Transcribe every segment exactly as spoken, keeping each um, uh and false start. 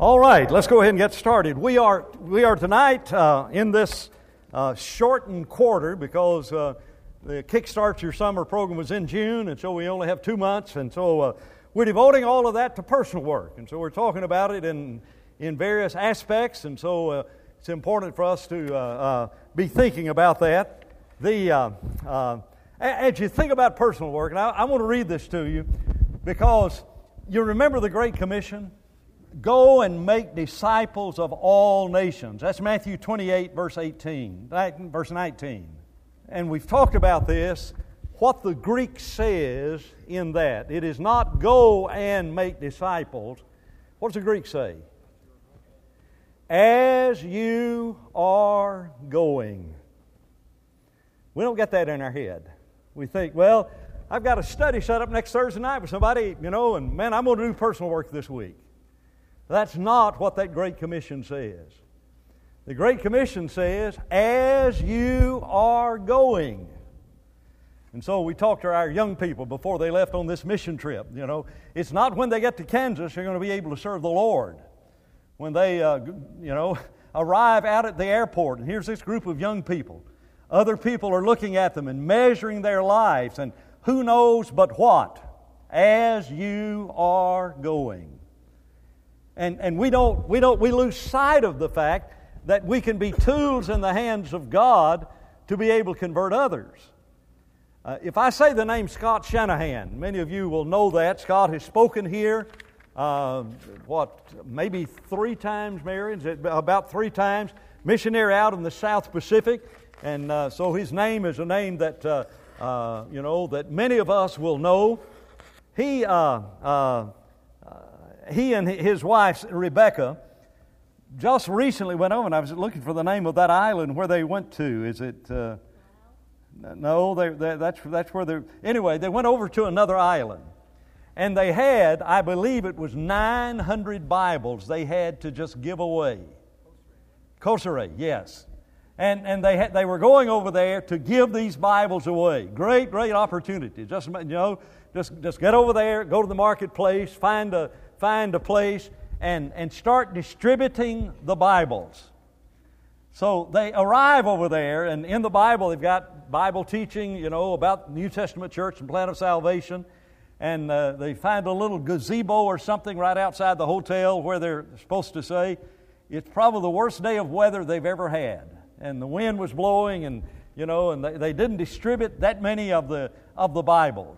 All right, let's go ahead and get started. We are we are tonight uh, in this uh, shortened quarter because uh, the Kickstart Your Summer program was in June, and so we only have two months, and so uh, we're devoting all of that to personal work, and so we're talking about it in in various aspects, and so uh, it's important for us to uh, uh, be thinking about that. The uh, uh, as you think about personal work, and I, I want to read this to you because you remember the Great Commission. Go and make disciples of all nations. That's Matthew twenty-eight, verse eighteen, verse nineteen. And we've talked about this, what the Greek says in that. It is not go and make disciples. What does the Greek say? As you are going. We don't get that in our head. We think, well, I've got a study set up next Thursday night with somebody, you know, and man, I'm going to do personal work this week. That's not what that Great Commission says. The Great Commission says, as you are going. And so we talked to our young people before they left on this mission trip. You know, it's not when they get to Kansas they're going to be able to serve the Lord. When they, uh, you know, arrive out at the airport, and here's this group of young people. Other people are looking at them and measuring their lives, and who knows but what? As you are going. And and we don't we don't we lose sight of the fact that we can be tools in the hands of God to be able to convert others. Uh, if I say the name Scott Shanahan, many of you will know that. Scott has spoken here, uh, what, maybe three times, Mary? About three times. Missionary out in the South Pacific. And uh, so his name is a name that, uh, uh, you know, that many of us will know. He... Uh, uh, He and his wife, Rebecca, just recently went over, and I was looking for the name of that island where they went to. Is it, uh, no, they, they, that's, that's where they, anyway, they went over to another island. And they had, I believe it was nine hundred Bibles they had to just give away. Kosrae, yes. And and they had, they were going over there to give these Bibles away. Great, great opportunity. Just, you know, just, just get over there, go to the marketplace, find a find a place and, and start distributing the Bibles. So they arrive over there, and in the Bible they've got Bible teaching, you know, about the New Testament church and plan of salvation. And uh, they find a little gazebo or something right outside the hotel where they're supposed to say, it's probably the worst day of weather they've ever had. And the wind was blowing, and, you know, and they, they didn't distribute that many of the, of the Bibles.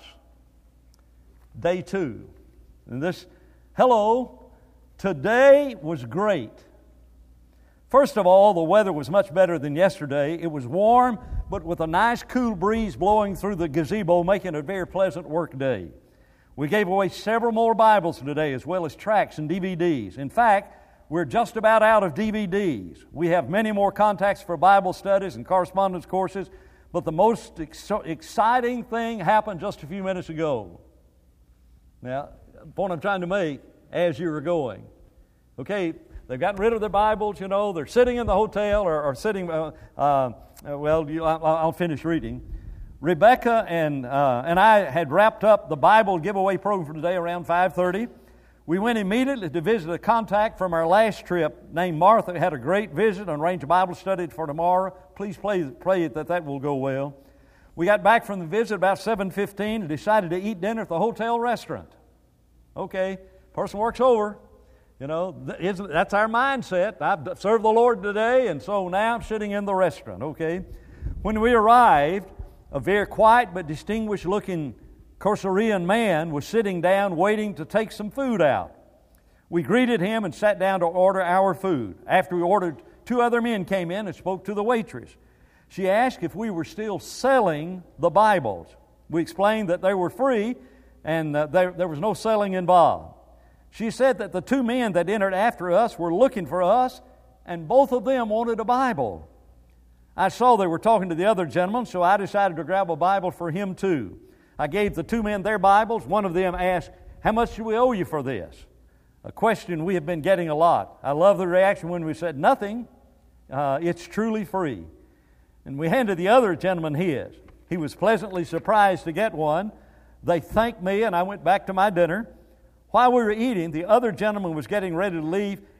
Day two. And this... Hello, today was great. First of all, the weather was much better than yesterday. It was warm, but with a nice cool breeze blowing through the gazebo, making it a very pleasant work day. We gave away several more Bibles today, as well as tracts and D V Ds. In fact, we're just about out of D V Ds. We have many more contacts for Bible studies and correspondence courses, but the most ex- exciting thing happened just a few minutes ago. Now, the point I'm trying to make, as you were going. Okay, they've gotten rid of their Bibles, you know, they're sitting in the hotel or, or sitting, uh, uh, well, you, I'll, I'll finish reading. Rebecca and uh, and I had wrapped up the Bible giveaway program for today around five thirty. We went immediately to visit a contact from our last trip named Martha. Had a great visit and arranged a Bible study for tomorrow. Please pray, pray that that will go well. We got back from the visit about seven fifteen and decided to eat dinner at the hotel restaurant. Okay, personal work's over. You know, that's our mindset. I've served the Lord today, and so now I'm sitting in the restaurant, okay? When we arrived, a very quiet but distinguished-looking Korean man was sitting down waiting to take some food out. We greeted him and sat down to order our food. After we ordered, two other men came in and spoke to the waitress. She asked if we were still selling the Bibles. We explained that they were free, and uh, there, there was no selling involved. She said that the two men that entered after us were looking for us, and both of them wanted a Bible. I saw they were talking to the other gentleman, so I decided to grab a Bible for him too. I gave the two men their Bibles. One of them asked, "How much do we owe you for this?" A question we have been getting a lot. I love the reaction when we said, "Nothing, uh, it's truly free." And we handed the other gentleman his. He was pleasantly surprised to get one. They thanked me, and I went back to my dinner. While we were eating, the other gentleman was getting ready to leave,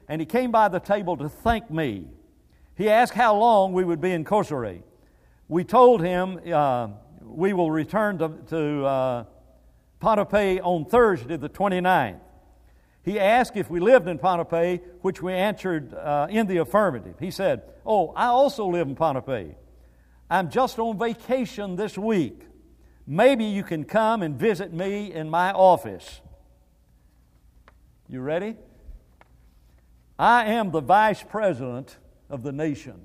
and he came by the table to thank me. He asked how long we would be in Kosrae. We told him uh, we will return to, to uh, Pohnpei on Thursday, the twenty-ninth. He asked if we lived in Pohnpei, which we answered uh, in the affirmative. He said, "Oh, I also live in Pohnpei. I'm just on vacation this week. Maybe you can come and visit me in my office." You ready? I am the vice president of the nation.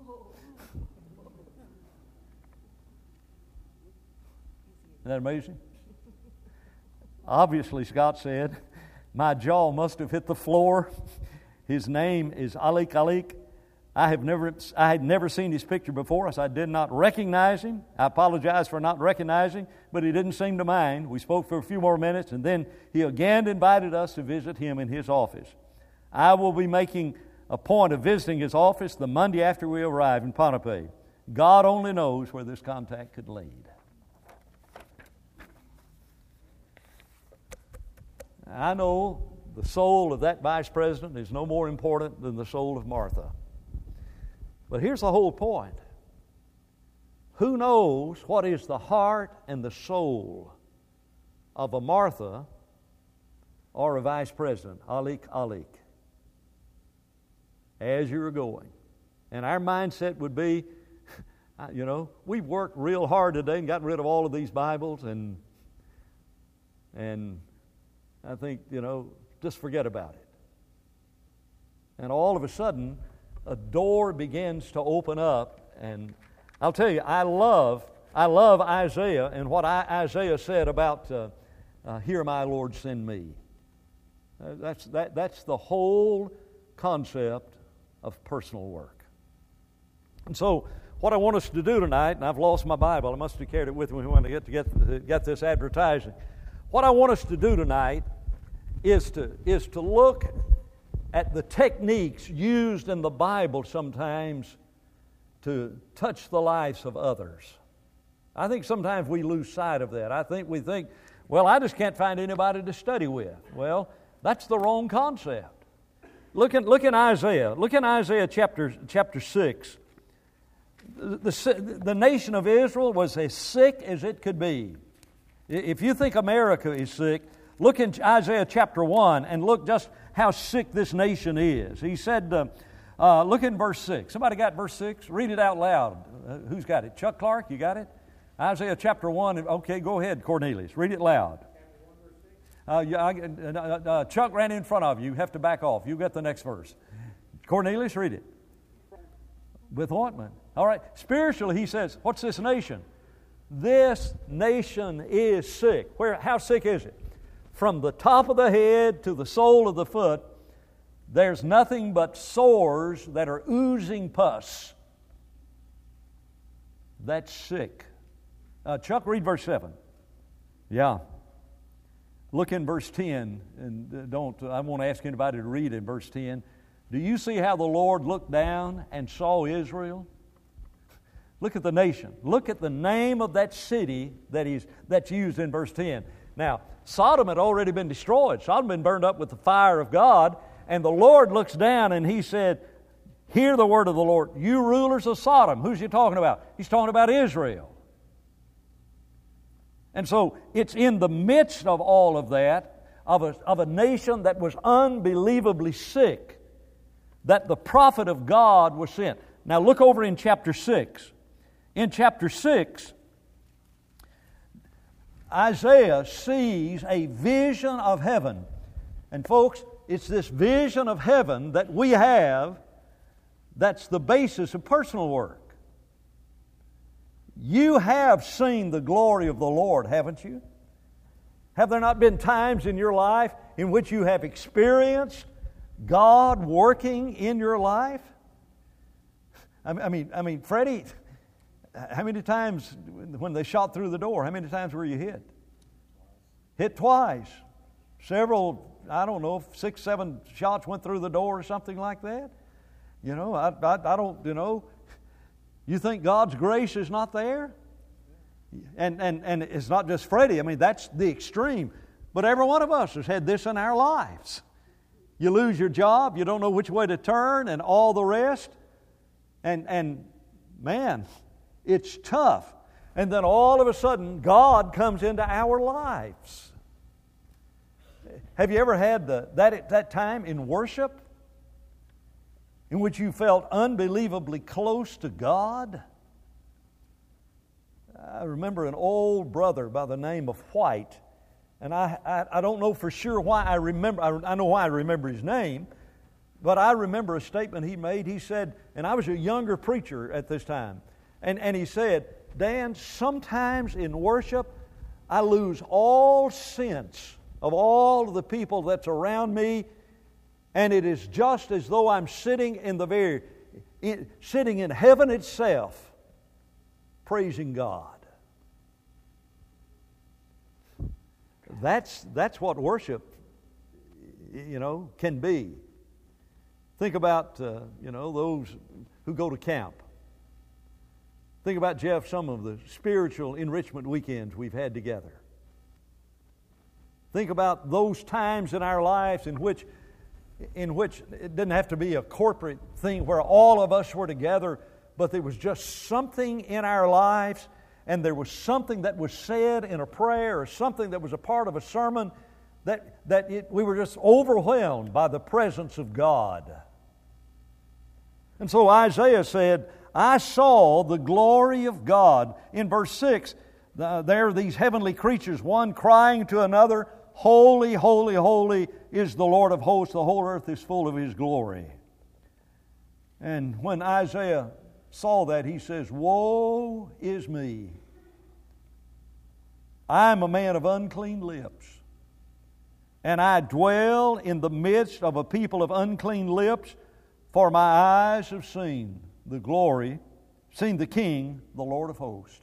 Isn't that amazing? Obviously, Scott said, my jaw must have hit the floor. His name is Alik Alik. I have never, I had never seen his picture before, so I did not recognize him. I apologize for not recognizing, but he didn't seem to mind. We spoke for a few more minutes, and then he again invited us to visit him in his office. I will be making a point of visiting his office the Monday after we arrive in Pohnpei. God only knows where this contact could lead. I know the soul of that vice president is no more important than the soul of Martha. But here's the whole point. Who knows what is the heart and the soul of a Martha or a vice president, Alik Alik, as you're going? And our mindset would be, you know, we've worked real hard today and got rid of all of these Bibles, and and I think, you know, just forget about it. And all of a sudden, a door begins to open up, and I'll tell you, I love, I love Isaiah and what I, Isaiah said about, uh, uh, "Here, my Lord, send me." Uh, that's that. That's the whole concept of personal work. And so, what I want us to do tonight, and I've lost my Bible. I must have carried it with me when I get to get to get this advertising. What I want us to do tonight is to is to look at the techniques used in the Bible sometimes to touch the lives of others. I think sometimes we lose sight of that. I think we think, well, I just can't find anybody to study with. Well, that's the wrong concept. Look in, look in Isaiah. Look in Isaiah chapter, chapter six. The, the, the nation of Israel was as sick as it could be. If you think America is sick, look in Isaiah chapter one and look just how sick this nation is. He said, uh, uh, look in verse six. Somebody got verse six? Read it out loud. Uh, who's got it? Chuck Clark, you got it? Isaiah chapter one. Okay, go ahead, Cornelius. Read it loud. Uh, yeah, I, uh, uh, Chuck ran in front of you. You have to back off. You get the next verse. Cornelius, read it. With ointment. All right. Spiritually, he says, what's this nation? This nation is sick. Where? How sick is it? From the top of the head to the sole of the foot, there's nothing but sores that are oozing pus. That's sick. Uh, Chuck, read verse seven. Yeah. Look in verse ten, and don't, I won't ask anybody to read in verse ten. Do you see how the Lord looked down and saw Israel? Look at the nation. Look at the name of that city that is, that's used in verse ten. Now, Sodom had already been destroyed. Sodom had been burned up with the fire of God, and the Lord looks down and He said, hear the word of the Lord, you rulers of Sodom. Who's He talking about? He's talking about Israel. And so it's in the midst of all of that, of a, of a nation that was unbelievably sick, that the prophet of God was sent. Now look over in chapter six. In chapter six, Isaiah sees a vision of heaven. And folks, it's this vision of heaven that we have that's the basis of personal work. You have seen the glory of the Lord, haven't you? Have there not been times in your life in which you have experienced God working in your life? I mean, I mean, Freddie, how many times when they shot through the door, how many times were you hit? Hit twice. Several, I don't know, six, seven shots went through the door or something like that. You know, I, I, I don't, you know, you think God's grace is not there? And, and, and it's not just Freddie. I mean, that's the extreme. But every one of us has had this in our lives. You lose your job, you don't know which way to turn, and all the rest. And, and man, it's tough. And then all of a sudden, God comes into our lives. Have you ever had the, that, that time in worship in which you felt unbelievably close to God? I remember an old brother by the name of White, and I, I, I don't know for sure why I remember, I, I know why I remember his name, but I remember a statement he made. He said, and I was a younger preacher at this time, and, and he said, Dan, sometimes in worship I lose all sense of all of the people that's around me, and it is just as though I'm sitting in the very, in, sitting in heaven itself, praising God. That's, that's what worship, you know, can be. Think about, uh, you know, those who go to camp. Think about, Jeff, some of the spiritual enrichment weekends we've had together. Think about those times in our lives in which, in which it didn't have to be a corporate thing where all of us were together, but there was just something in our lives, and there was something that was said in a prayer or something that was a part of a sermon that, that it, we were just overwhelmed by the presence of God. And so Isaiah said, I saw the glory of God. In verse six, uh, there are these heavenly creatures, one crying to another, Holy, holy, holy is the Lord of hosts. The whole earth is full of His glory. And when Isaiah saw that, he says, Woe is me. I am a man of unclean lips, and I dwell in the midst of a people of unclean lips, for my eyes have seen the glory, seen the King, the Lord of hosts.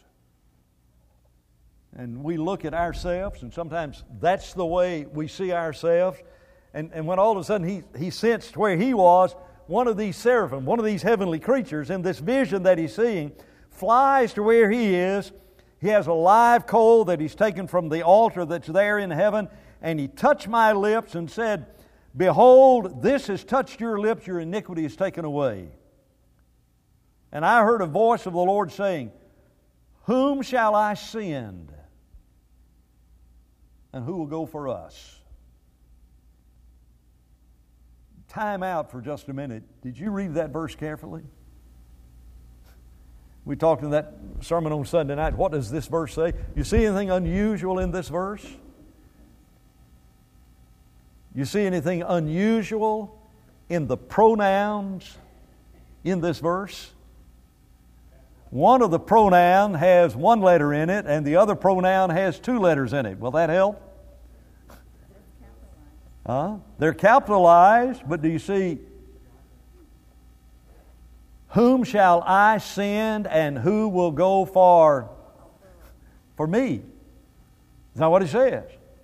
And we look at ourselves, and sometimes that's the way we see ourselves. And, and when all of a sudden he, he sensed where he was, one of these seraphim, one of these heavenly creatures, in this vision that he's seeing, flies to where he is. He has a live coal that he's taken from the altar that's there in heaven, and he touched my lips and said, Behold, this has touched your lips, your iniquity is taken away. And I heard a voice of the Lord saying, Whom shall I send? And who will go for us? Time out for just a minute. Did you read that verse carefully? We talked in that sermon on Sunday night. What does this verse say? You see anything unusual in this verse? You see anything unusual in the pronouns in this verse? One of the pronoun has one letter in it, and the other pronoun has two letters in it. Will that help? Huh? They're capitalized, but do you see, whom shall I send, and who will go for, for me? Is that what he says?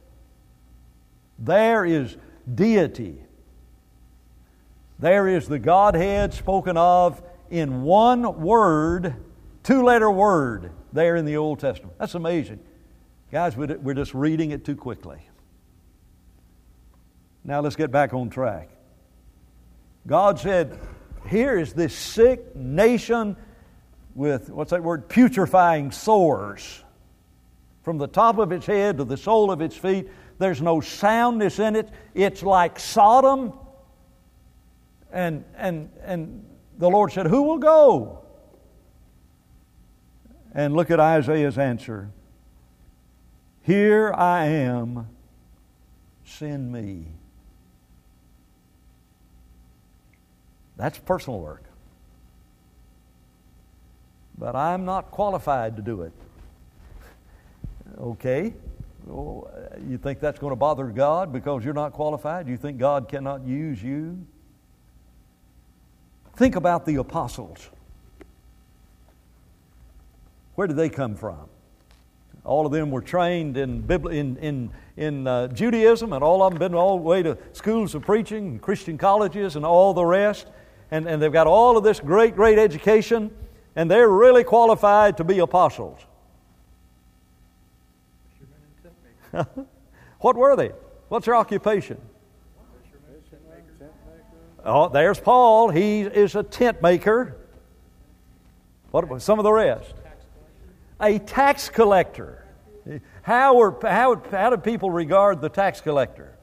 There is deity. There is the Godhead spoken of in one word, two-letter word there in the Old Testament. That's amazing. Guys, we're just reading it too quickly. Now let's get back on track. God said, here is this sick nation with, what's that word, putrefying sores. From the top of its head to the sole of its feet, there's no soundness in it. It's like Sodom. And, and, and the Lord said, who will go? And look at Isaiah's answer. Here I am, send me. That's personal work. But I'm not qualified to do it. Okay. Well, you think that's going to bother God because you're not qualified? You think God cannot use you? Think about the apostles. Where did they come from? All of them were trained in in in, in uh, Judaism, and all of them been all the way to schools of preaching, and Christian colleges, and all the rest. And, and they've got all of this great, great education, and they're really qualified to be apostles. What were they? What's their occupation? Oh, there's Paul. He is a tent maker. What about some of the rest? A tax collector. How, are, how, how do people regard the tax collector?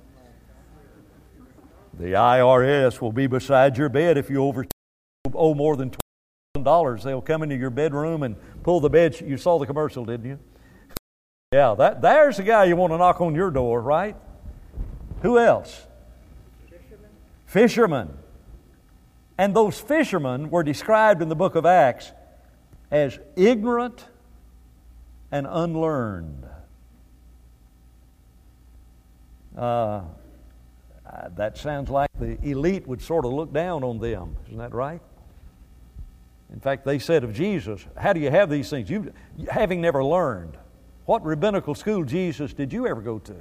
The I R S will be beside your bed if you over, owe more than twenty thousand dollars. They'll come into your bedroom and pull the bed. You saw the commercial, didn't you? Yeah, that, there's the guy you want to knock on your door, right? Who else? Fishermen. Fishermen. And those fishermen were described in the book of Acts as ignorant and unlearned. Uh, that sounds like the elite would sort of look down on them. Isn't that right? In fact, they said of Jesus, how do you have these things? You, having never learned. What rabbinical school, Jesus, did you ever go to?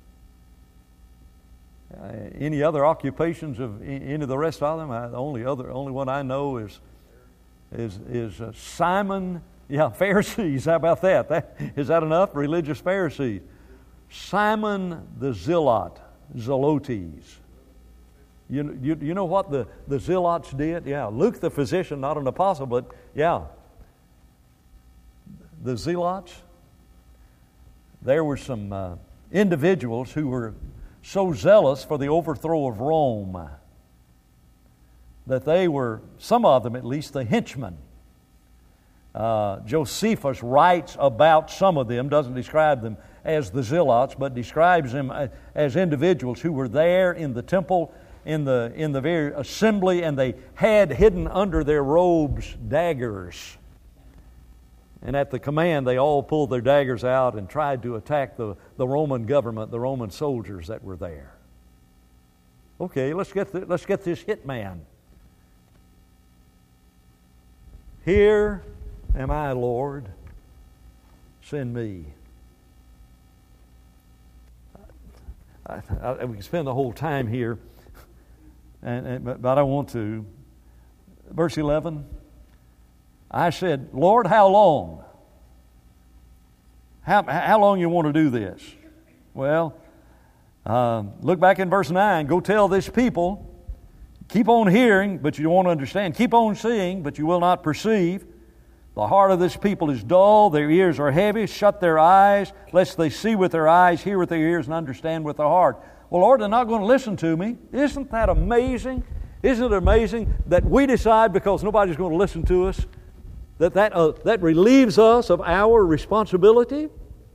Uh, any other occupations of any of the rest of them? I, the only other, only one I know is is is uh, Simon. Yeah, Pharisees. How about that? that? Is that enough? Religious Pharisees. Simon the Zealot, Zelotes. You, you, you know what the, the Zealots did? Yeah, Luke the physician, not an apostle, but yeah. The Zealots, there were some uh, individuals who were so zealous for the overthrow of Rome that they were, some of them at least, the henchmen. Uh, Josephus writes about some of them, doesn't describe them as the Zealots, but describes them as individuals who were there in the temple, in the in the very assembly, and they had hidden under their robes daggers. And at the command, they all pulled their daggers out and tried to attack the, the Roman government, the Roman soldiers that were there. Okay, let's get the, let's get this hitman. Here am I, Lord. Send me. I, I, we can spend the whole time here, and, and, but, but I want to. Verse eleven. I said, Lord, how long? How, how long you want to do this? Well, uh, look back in verse nine. Go tell this people, keep on hearing, but you won't understand. Keep on seeing, but you will not perceive. The heart of this people is dull. Their ears are heavy. Shut their eyes, lest they see with their eyes, hear with their ears, and understand with their heart. Well, Lord, they're not going to listen to me. Isn't that amazing? Isn't it amazing that we decide, because nobody's going to listen to us, that that, uh, that relieves us of our responsibility?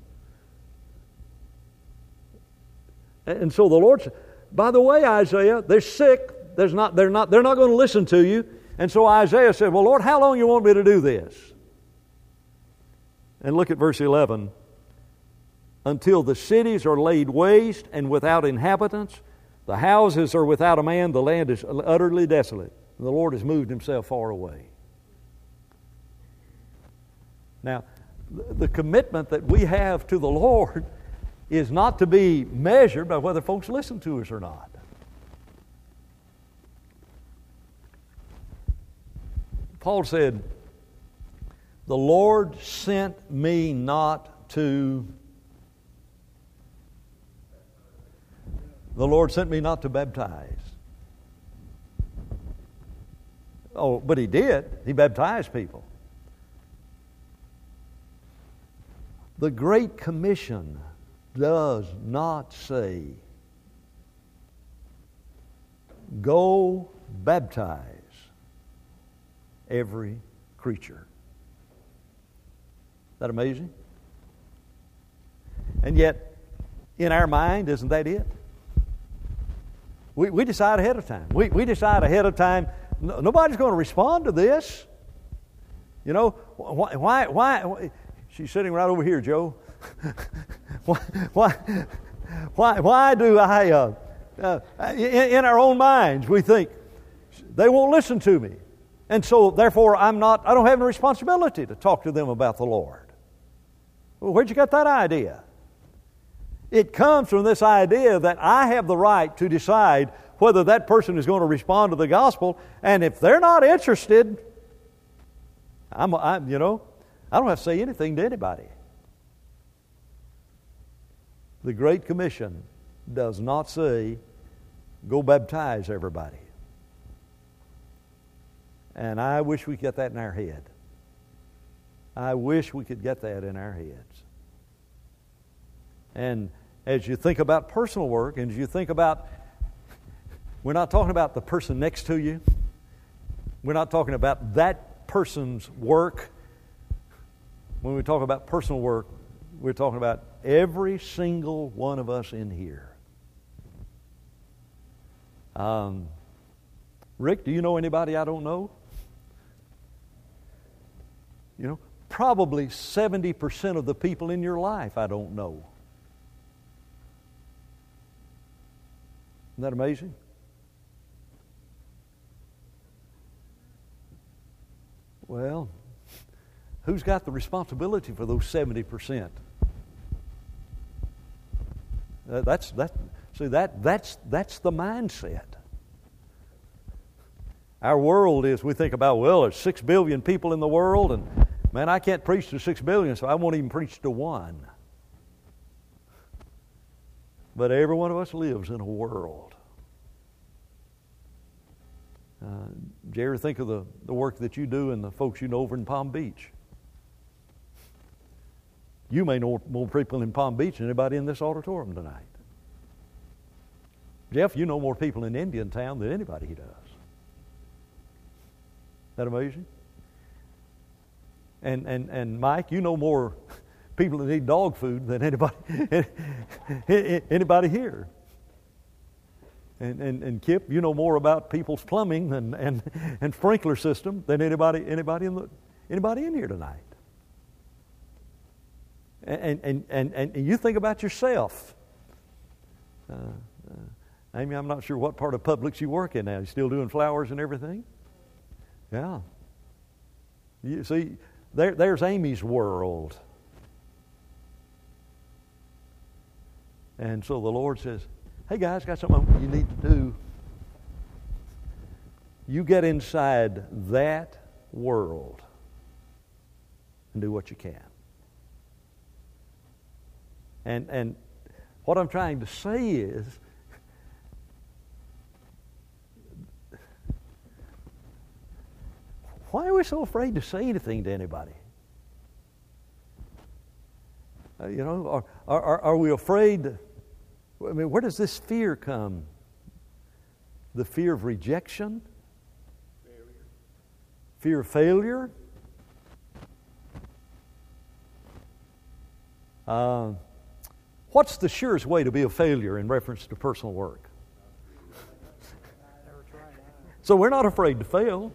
And so the Lord said, by the way, Isaiah, they're sick. There's not, they're, not, they're not going to listen to you. And so Isaiah said, well, Lord, how long you want me to do this? And look at verse eleven. Until the cities are laid waste and without inhabitants, the houses are without a man, the land is utterly desolate. And the Lord has moved Himself far away. Now, the commitment that we have to the Lord is not to be measured by whether folks listen to us or not. Paul said, the Lord sent me not to... The Lord sent me not to baptize. Oh, but He did. He baptized people. The Great Commission does not say, go baptize every creature. Isn't that amazing? And yet, in our mind, isn't that it? We, we decide ahead of time. We, we decide ahead of time, no, nobody's going to respond to this. You know, why, why, why she's sitting right over here, Joe. why, why, why, why do I, uh, uh, in, in our own minds, we think, they won't listen to me. And so, therefore, I'm not, I don't have any responsibility to talk to them about the Lord. Well, where'd you get that idea? It comes from this idea that I have the right to decide whether that person is going to respond to the gospel, and if they're not interested, I'm, I'm you know, I don't have to say anything to anybody. The Great Commission does not say, go baptize everybody. And I wish we could get that in our head. I wish we could get that in our heads. And as you think about personal work, and as you think about, we're not talking about the person next to you. We're not talking about that person's work. When we talk about personal work, we're talking about every single one of us in here. Um, Rick, do you know anybody I don't know? You know, probably seventy percent of the people in your life I don't know. Isn't that amazing? Well, who's got the responsibility for those seventy percent? Uh, that's that. See that that's that's the mindset. Our world is, we think about, well, there's six billion people in the world, and man, I can't preach to six billion, so I won't even preach to one. But every one of us lives in a world. Uh, do you ever think of the, the work that you do and the folks you know over in Palm Beach? You may know more people in Palm Beach than anybody in this auditorium tonight. Jeff, you know more people in Indiantown than anybody does. Isn't that amazing? And, and, and Mike, you know more people that need dog food than anybody anybody here. And, and, and Kip, you know more about people's plumbing and, and, and sprinkler system than anybody anybody in the anybody in here tonight. And and and, and you think about yourself. Uh, uh, Amy, I'm not sure what part of Publix you work in now. You still doing flowers and everything? Yeah. You see, there, there's Amy's world. And so the Lord says, hey guys, got something you need to do. You get inside that world and do what you can. And and what I'm trying to say is, why are we so afraid to say anything to anybody? Uh, you know, are, are, are we afraid? To, I mean, where does this fear come? The fear of rejection? Failure. Fear of failure? Uh, what's the surest way to be a failure in reference to personal work? So we're not afraid to fail.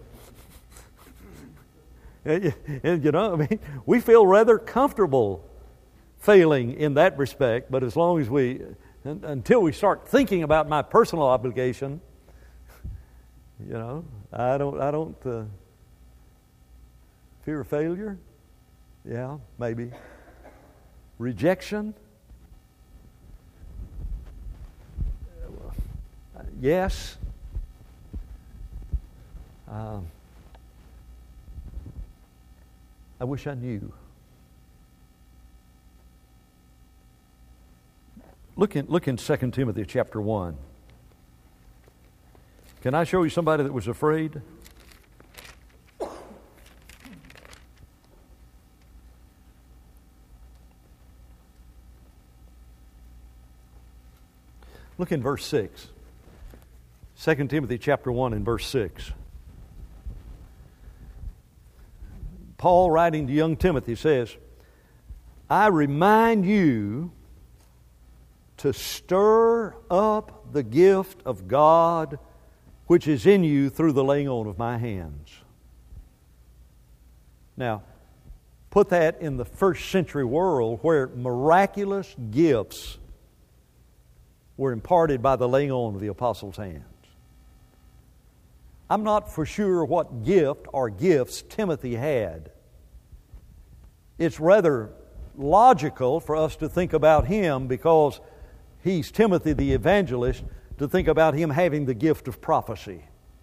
And, you know, I mean, we feel rather comfortable failing in that respect, but as long as we, until we start thinking about my personal obligation, you know, I don't, I don't, uh, fear of failure? Yeah, maybe. Rejection? Yes. Um, I wish I knew. Look in, look in Second Timothy chapter one. Can I show you somebody that was afraid? Look in verse six. Second Timothy chapter one and verse six. Paul, writing to young Timothy, says, I remind you to stir up the gift of God which is in you through the laying on of my hands. Now, put that in the first century world where miraculous gifts were imparted by the laying on of the apostles' hands. I'm not for sure what gift or gifts Timothy had. It's rather logical for us to think about him, because he's Timothy the evangelist, to think about him having the gift of prophecy.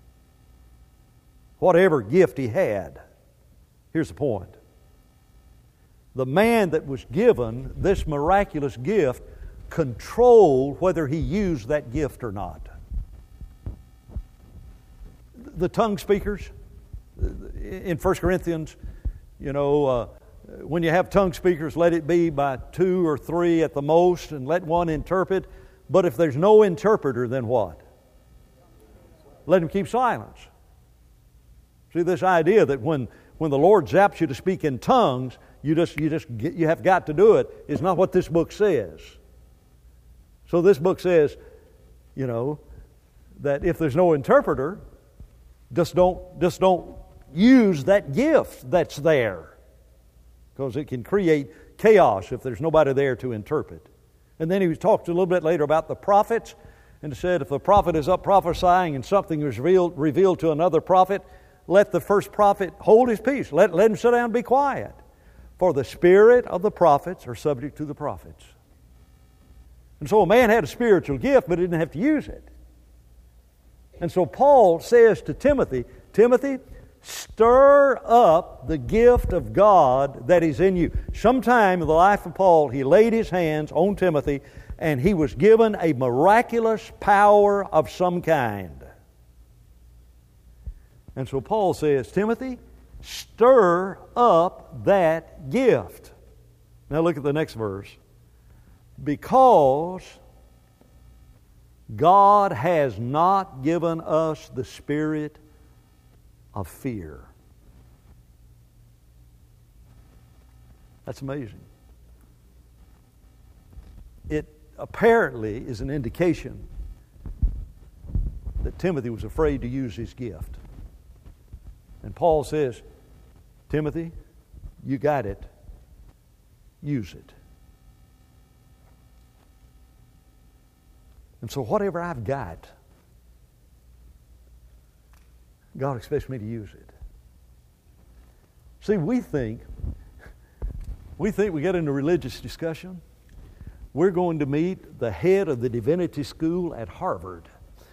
Whatever gift he had. Here's the point. The man that was given this miraculous gift controlled whether he used that gift or not. The tongue speakers, in First Corinthians, you know, uh, when you have tongue speakers, let it be by two or three at the most, and let one interpret. But if there's no interpreter, then what? Let him keep silence. See, this idea that when, when the Lord zaps you to speak in tongues, you just you just get, you have got to do it, is not what this book says. So this book says, you know, that if there's no interpreter, just don't just don't use that gift that's there, because it can create chaos if there's nobody there to interpret. And then he talked a little bit later about the prophets, and said if the prophet is up prophesying and something is revealed, revealed to another prophet, let the first prophet hold his peace. Let, let him sit down and be quiet. For the spirit of the prophets are subject to the prophets. And so a man had a spiritual gift, but didn't have to use it. And so Paul says to Timothy, Timothy, stir up the gift of God that is in you. Sometime in the life of Paul, he laid his hands on Timothy, and he was given a miraculous power of some kind. And so Paul says, Timothy, stir up that gift. Now look at the next verse. Because God has not given us the spirit of fear. That's amazing. It apparently is an indication that Timothy was afraid to use his gift. And Paul says, Timothy, you got it. Use it. And so whatever I've got, God expects me to use it. See, we think, we think we get into religious discussion, we're going to meet the head of the divinity school at Harvard.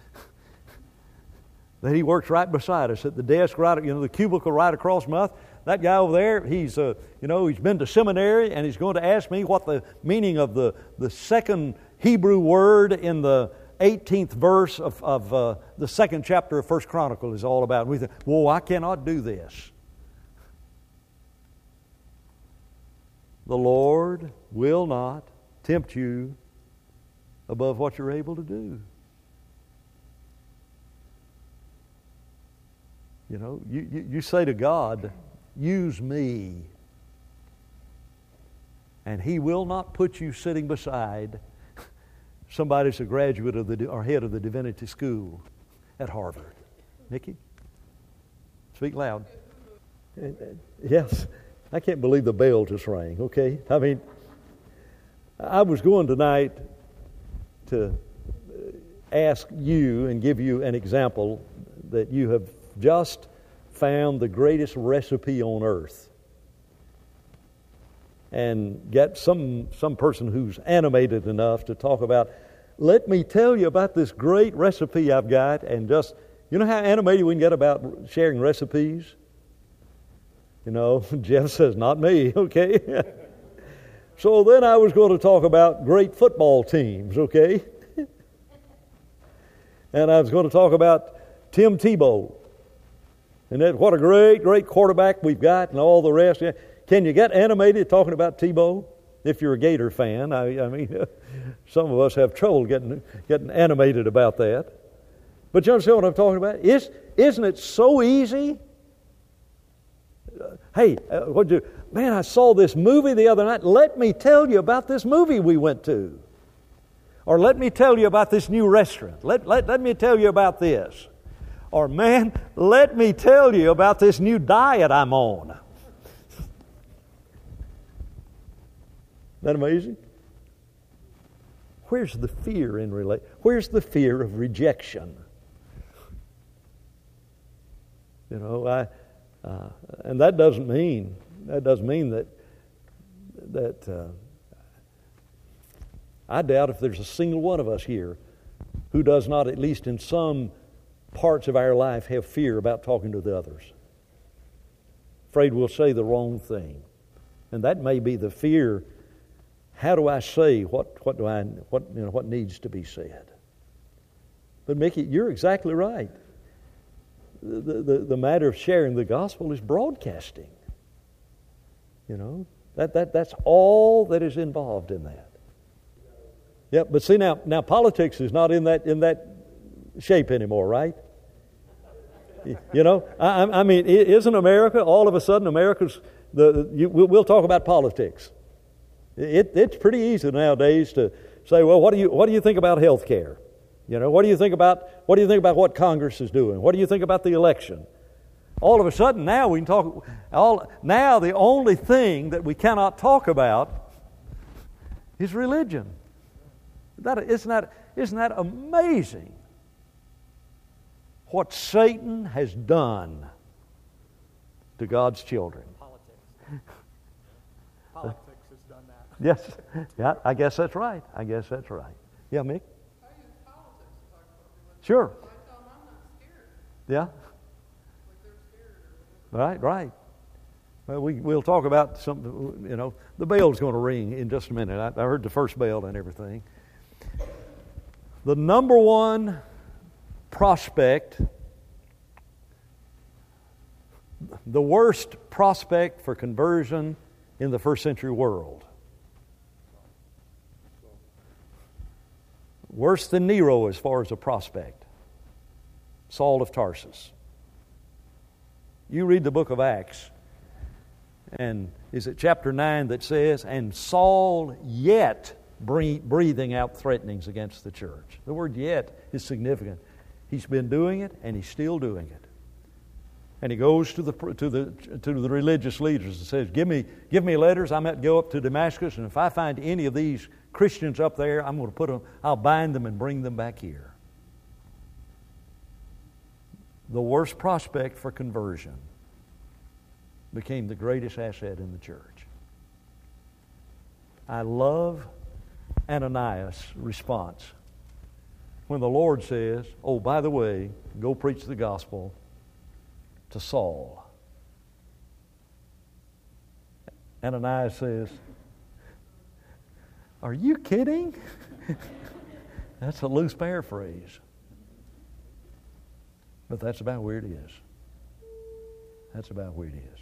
That he works right beside us at the desk, right, you know, the cubicle right across from us. That guy over there, he's, uh, you know, he's been to seminary, and he's going to ask me what the meaning of the, the second Hebrew word in the eighteenth verse of, of uh, the second chapter of First Chronicle is all about. And we think, whoa, I cannot do this. The Lord will not tempt you above what you're able to do. You know, you, you, you say to God, use me. And He will not put you sitting beside somebody who's a graduate of the or head of the divinity school at Harvard. Nikki? Speak loud. Yes. I can't believe the bell just rang, okay? I mean, I was going tonight to ask you and give you an example that you have just found the greatest recipe on earth, and get some some person who's animated enough to talk about, let me tell you about this great recipe I've got, and just, you know how animated we can get about sharing recipes? You know, Jeff says, not me, okay? So then I was going to talk about great football teams, okay? And I was going to talk about Tim Tebow. And that what a great, great quarterback we've got and all the rest. Can you get animated talking about Tebow? If you're a Gator fan, I, I mean, some of us have trouble getting getting animated about that. But you understand what I'm talking about? Is, isn't it so easy? Uh, hey, uh, what'd you, man, I saw this movie the other night. Let me tell you about this movie we went to. Or let me tell you about this new restaurant. Let, let, let me tell you about this. Or, man, let me tell you about this new diet I'm on. Isn't that amazing? Where's the fear in relation? Where's the fear of rejection? You know, I, uh, and that doesn't mean that doesn't mean that that uh, I doubt if there's a single one of us here who does not, at least in some parts of our life, have fear about talking to the others. Afraid we'll say the wrong thing. And that may be the fear. How do I say what, what do I what you know what needs to be said? But Mickey, you're exactly right. the, the, the matter of sharing the gospel is broadcasting. You know, that, that, that's all that is involved in that. Yeah, but see now, now politics is not in that in that shape anymore, right? You know, I, I mean, isn't America all of a sudden America's the? You, we'll talk about politics. It, it's pretty easy nowadays to say, well, what do you what do you think about health care? You know, what do you think about what do you think about what Congress is doing? What do you think about the election? All of a sudden now we can talk. All now the only thing that we cannot talk about is religion. That, isn't that isn't that amazing? What Satan has done to God's children. Politics. Politics has done that. Yes, yeah, I guess that's right. I guess that's right. Yeah, Mick? I use politics to talk about religion. Sure. I tell them I'm not scared. Yeah. Like they're scared or whatever. Right, right. Well, we, we'll talk about something, you know, the bell's going to ring in just a minute. I, I heard the first bell and everything. The number one prospect, the worst prospect for conversion in the first century world. Worse than Nero as far as a prospect. Saul of Tarsus. You read the book of Acts, and is it chapter nine that says, and Saul yet breathing out threatenings against the church. The word yet is significant. He's been doing it, and he's still doing it. And he goes to the to the to the religious leaders and says, "Give me give me letters. I'm going to go up to Damascus, and if I find any of these Christians up there, I'm going to put them. I'll bind them and bring them back here." The worst prospect for conversion became the greatest asset in the church. I love Ananias' response when the Lord says, "Oh, by the way, go preach the gospel to Saul." Ananias says, "Are you kidding?" That's a loose paraphrase. But that's about where it is. That's about where it is.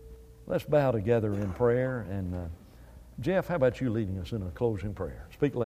Let's bow together in prayer. And uh, Jeff, how about you leading us in a closing prayer? Speak.